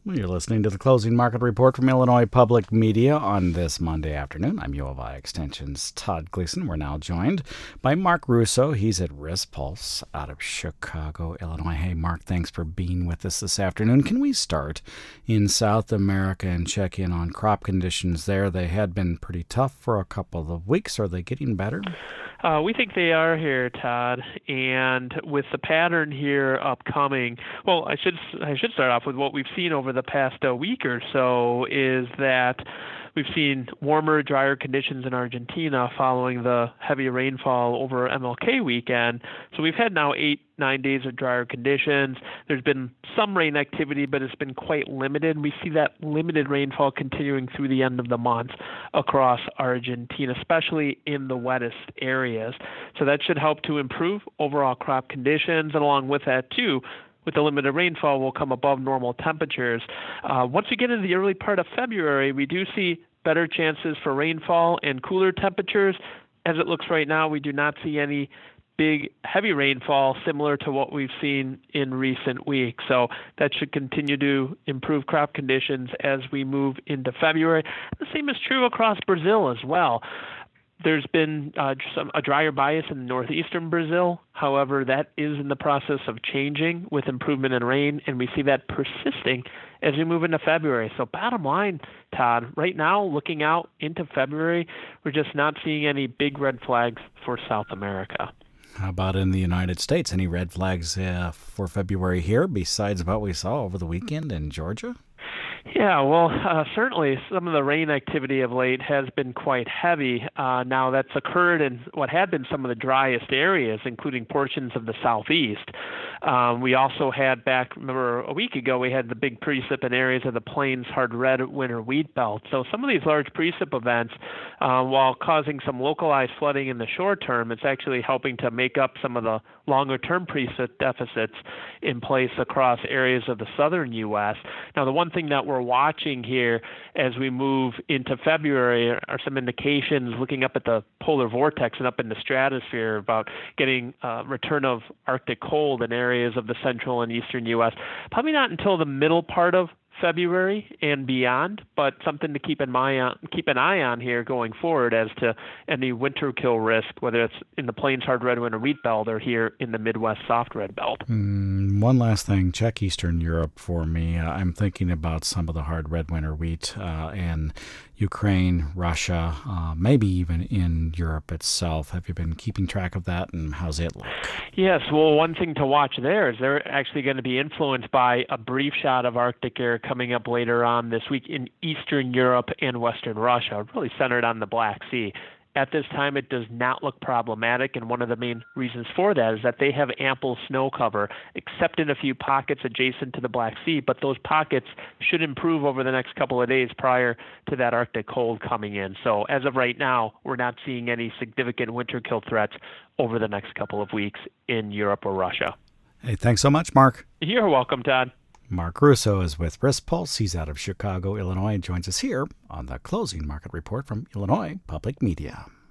You're listening to the Closing Market Report from Illinois Public Media on this Monday afternoon. I'm U of I Extension's Todd Gleason. We're now joined by Mark Russo. He's at RiskPulse out of Chicago, Illinois. Hey, Mark, thanks for being with us this afternoon. Can we start in South America and check in on crop conditions there? They had been pretty tough for a couple of weeks. Are they getting better? We think they are here, Todd, and with the pattern here upcoming, well, I should start off with what we've seen over the past week or so is that we've seen warmer, drier conditions in Argentina following the heavy rainfall over MLK weekend. So we've had now 8-9 days of drier conditions. There's been some rain activity, but it's been quite limited. We see that limited rainfall continuing through the end of the month across Argentina, especially in the wettest areas. So that should help to improve overall crop conditions, and along with that, too, with the limited rainfall will come above normal temperatures. Once we get into the early part of February, we do see better chances for rainfall and cooler temperatures. As it looks right now, we do not see any big, heavy rainfall similar to what we've seen in recent weeks. So that should continue to improve crop conditions as we move into February. The same is true across Brazil as well. There's been a drier bias in northeastern Brazil. However, that is in the process of changing with improvement in rain, and we see that persisting as we move into February. So bottom line, Todd, right now, looking out into February, we're just not seeing any big red flags for South America. How about in the United States? Any red flags for February here besides what we saw over the weekend in Georgia? Yeah, well, certainly some of the rain activity of late has been quite heavy. Now that's occurred in what had been some of the driest areas, including portions of the southeast. We also had remember a week ago, we had the big precip in areas of the plains hard red winter wheat belt. So some of these large precip events, while causing some localized flooding in the short term, it's actually helping to make up some of the longer term precip deficits in place across areas of the southern U.S. Now, the one thing that we're watching here as we move into February are some indications looking up at the polar vortex and up in the stratosphere about getting return of Arctic cold in areas of the central and eastern U.S. Probably not until the middle part of February and beyond, but something to keep an eye on here going forward as to any winter kill risk, whether it's in the plains hard red winter wheat belt or here in the Midwest soft red belt. One last thing, check Eastern Europe for me. I'm thinking about some of the hard red winter wheat in Ukraine, Russia, maybe even in Europe itself. Have you been keeping track of that, and how's it look? Yes, well, one thing to watch there is they're actually going to be influenced by a brief shot of Arctic air coming up later on this week in Eastern Europe and Western Russia, really centered on the Black Sea. At this time, it does not look problematic, and one of the main reasons for that is that they have ample snow cover, except in a few pockets adjacent to the Black Sea, but those pockets should improve over the next couple of days prior to that Arctic cold coming in. So as of right now, we're not seeing any significant winter kill threats over the next couple of weeks in Europe or Russia. Hey, thanks so much, Mark. You're welcome, Todd. Mark Russo is with RiskPulse. He's out of Chicago, Illinois, and joins us here on the Closing Market Report from Illinois Public Media.